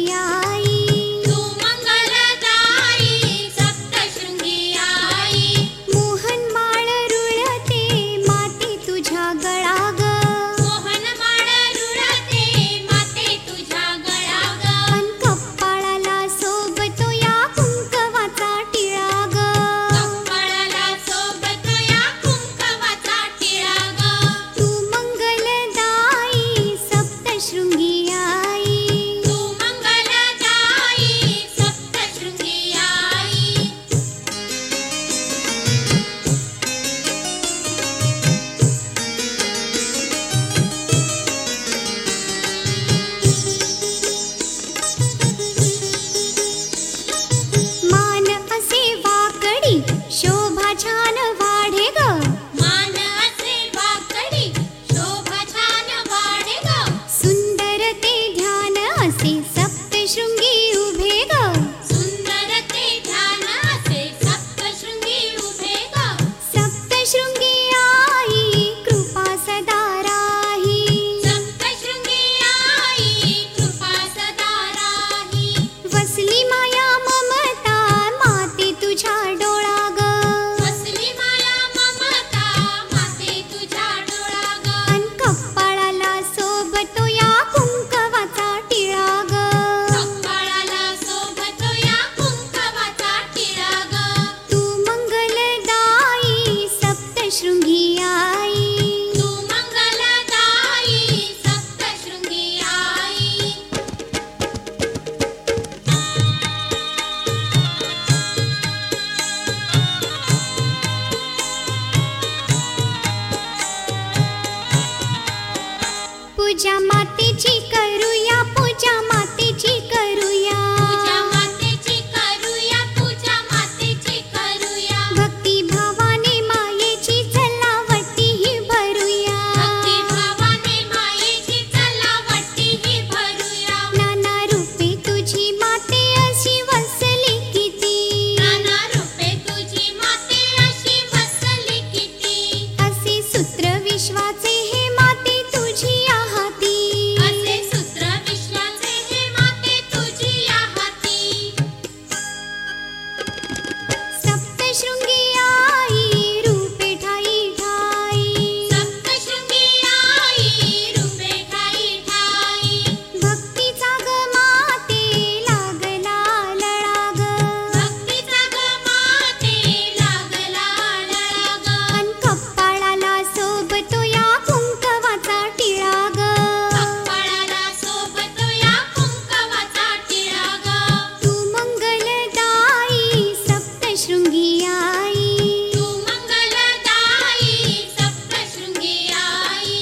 आई. तू मंगलदाई सप्तशृंगी आई. मोहनमाळ रुळते माते तुझ्या गळा ग. मोहनमाळ रुळते माते तुझ्या गळा ग. अन कपाळाला सोबतो या कुंकवाचा टिळा ग. कपाळाला सोबतो या कुंकवाचा टिळा ग. तू मंगलदाई सप्तशृंगी आई. तू मंगलदाई सप्तशृंगी आई. मान असे वाकडी शोभा छान वाढे ग. मान असे वाकडी शोभा छान वाढे ग. सुंदर ते ध्यान असे सप्तशृंगी उभे ग. सुंदर ते ध्यान असे सप्तशृंगी उभे ग. सप्तशृंगी आई कृपा सदा राही. सप्तशृंगी आई कृपा सदा राही. वसली माया ममता माते तुझ्या डोळा ग. वसली माया ममता माते तुझ्या डोळा ग. अन कपाळाला सोबतो या कुंकवाचा टिळा ग. कपाळाला सोबतो या कुंकवाचा टिळा ग. तू मंगलदाई सप्तशृंगी आई. तू मंगलदाई सप्तशृंगी आई. पूजा मातेची करूया पूजा मातेची करूया. पूजा मातेची करूया. पूजा मातेची करूया. भक्ती भावाने मायेची चलावटी ही भरूया. भक्ती भावाने मायेची चलावटी ही भरूया. नाना रूपे तुझी माते अशी वसली किती. नाना रूपे तुझी माते अशी वसली किती. असे सूत्र विश्वाचे हे माते तुझी आहाती. असे सूत्र विश्वाचे हे माते तुझी हाती. सप्तशृंगी आई रूपे ठाई ठाई. सप्तशृंगी आई रूपे ठाई ठाई. भक्तीचा ग माते लागला लळा ग. भक्तीचा ग माते लागला लळा ग. अन कपाळाला सोबतो या कुंकवाचा टिळा ग. कपाळाला सोबतो या कुंकवाचा टिळा ग. तू मंगलदाई सप्तशृंगी आई. तू मंगलदाई सप्तशृंगी आई.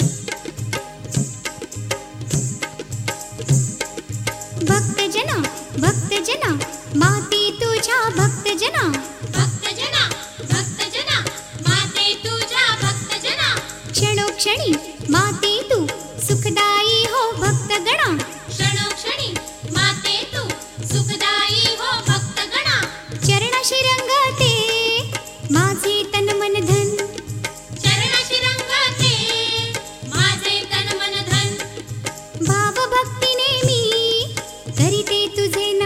भक्तजना भक्तजना माते तुझ्या भक्तजना. भक्तजना भक्तजना माते तुझ्या भक्तजना. क्षणोक्षणी माते तू सुखदाई हो भक्तगणा. क्षणोक्षणी माते तू सुखदाई हो भक्तगणा. चरणाशी रंगते माझे तन मन धन. चरणाशी रंगते माझे तन मन धन. भाव भक्तीने मी करीते तुझे